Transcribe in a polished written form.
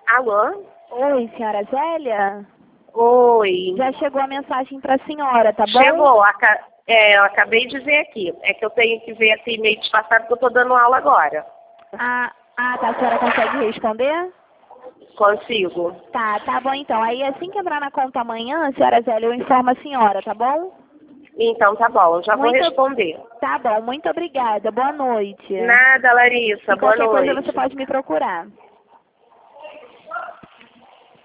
Alô? Oi, senhora Zélia? Oi. Já chegou a mensagem para a senhora, tá bom? Chegou. Eu acabei de ver aqui. É que eu tenho que ver esse e-mail disfarçado porque eu estou dando aula agora. Tá. A senhora consegue responder? Consigo. Tá bom então. Aí assim que entrar na conta amanhã, senhora Zélia, eu informo a senhora, tá bom? Então tá bom, eu já vou Muito- responder. Tá bom, muito obrigada. Boa noite. Nada, Larissa. E Boa qualquer coisa noite. você pode me procurar.